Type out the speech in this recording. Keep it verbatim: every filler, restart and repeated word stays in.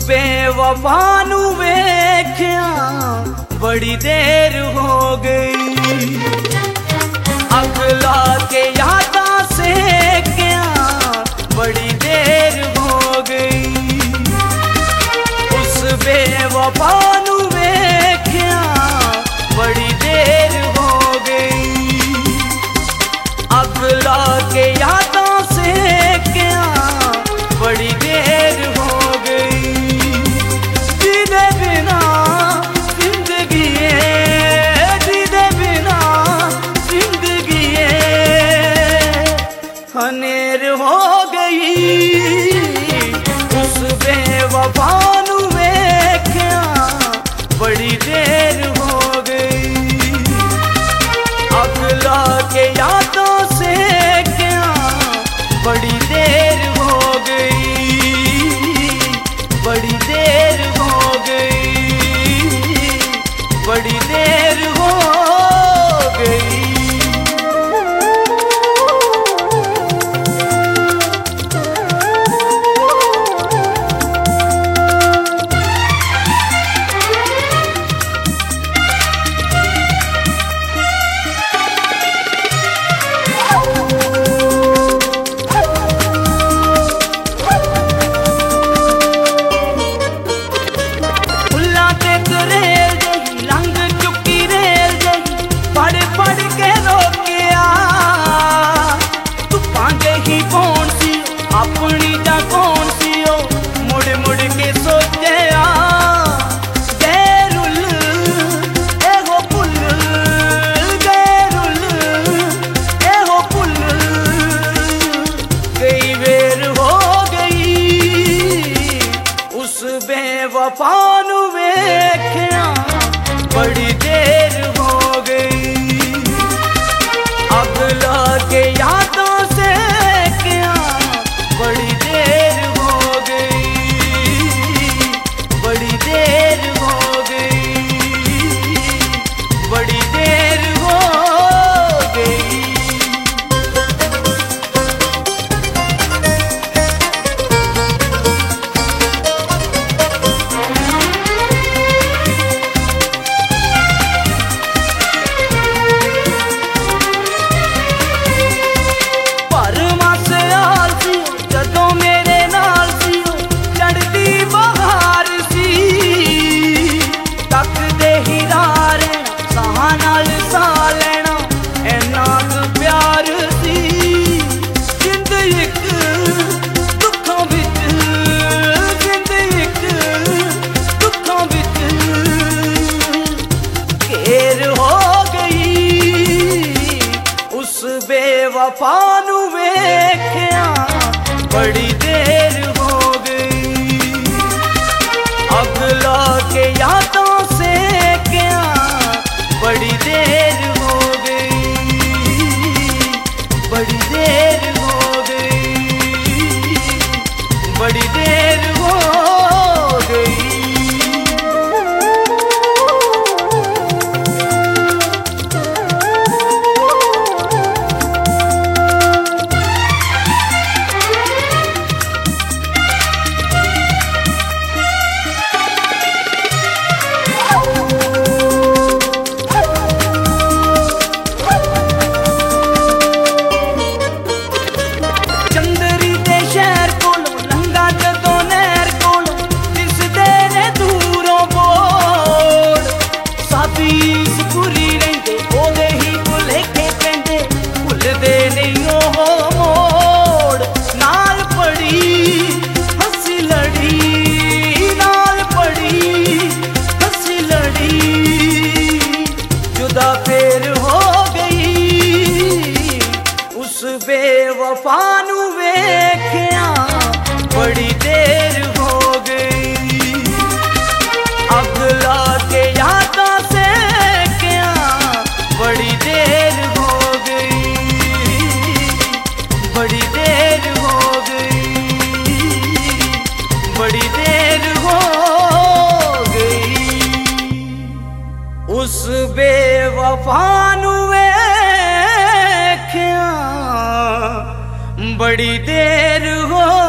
बेवफा नू वेख्या बड़ी देर हो गई, अगला के यादा से क्या बड़ी देर हो गई। उस बेवफा नू वेख्या बड़ी देर हो गई, अगला के यादा से क्या बड़ी देर हो गई। जीने बिना जिंदगी है, जीने बिना जिंदगी है हनेर हो गई। उस बेवफा नू वेख्या बड़ी देर हो गई, अगला के यादों से क्या बड़ी देर हो गई, बड़ी देर हो गई, बड़ी देर हो गई। अपनी जा कौन सी हो मुड़ मुड़ के सोचे गैरुल एहो पुल, गैरुल एहो पुल कई बेर हो गई। उस बेवफा नू वेख्या बड़ी देर हो गई, अगला के यादों से क्या बड़ी देर हो गई, बड़ी देर हो गई, बड़ी देर हो गई। बेवफा नू वेख्या बड़ी देर हो गई, अगला के यादों से क्या बड़ी देर हो गई, बड़ी देर हो गई, बड़ी देर हो गई। बेवफा नू वेख्या बड़ी देर हो गई, अगला के यादों से क्या बड़ी देर हो गई, बड़ी देर हो गई, बड़ी देर हो गई। उस बेवफा नू वेख्या बड़ी देर हो